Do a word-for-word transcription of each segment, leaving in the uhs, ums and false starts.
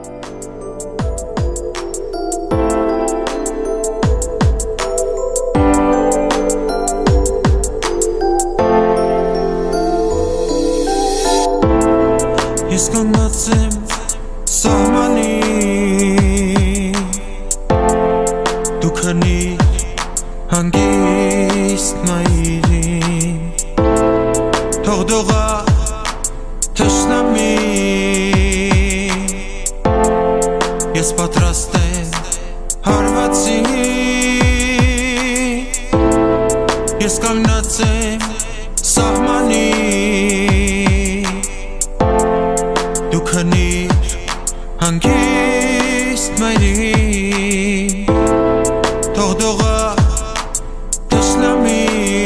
Ես կանգնած եմ սահմանի, դու քնիր հանգիստ մայրին, թող դողա թշնամի, ես պատրաստ եմ հարվածի, ես կանգնած եմ սահմանի, դու քնիր հանգիստ մայրին, թող դողա թշնամի,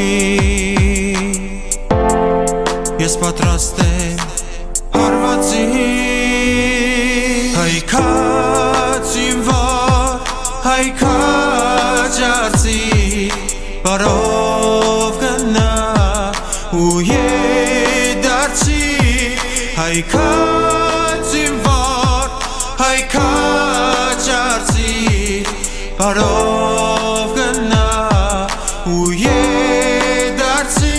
ես պատրաստ եմ հարվածի, հայքած իմ վար, հայքած արձի, բարով գնա ու եդարձի, հայքած իմ վար, հայքած արձի, բարով գնա ու եդարձի,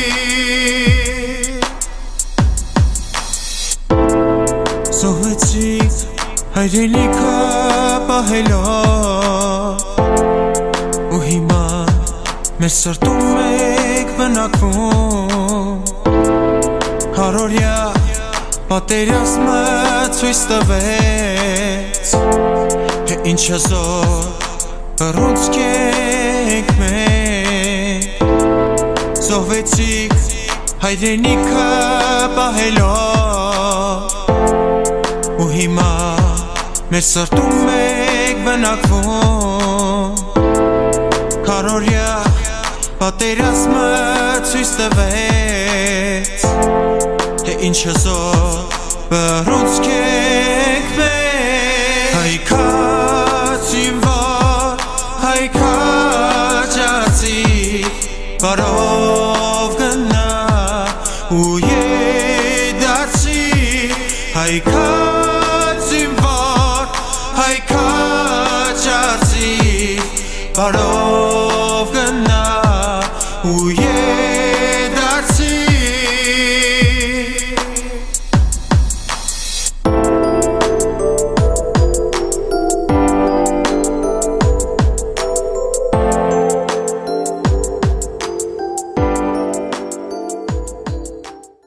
զոհվեցիք հայրենիքը պահելով, ու հիմա մեր սրտում եք բնակվում, հարորյա պատերազմը ցույց տվեց, թե ինչ հզոր բռունցք ենք մենք, զոհվեցիք հայրենիքը պահելով, ու հիմա մեր սրտում եք բնակվում, հարորյա պատերազմը ցույց տվեց, թե ինչ հզոր բռունցք ենք մենք, հայքած իմ վար, հայքած արձի, բարով գնա ու եդարձի, հայքած իմ վար, հայքած արձի, բարով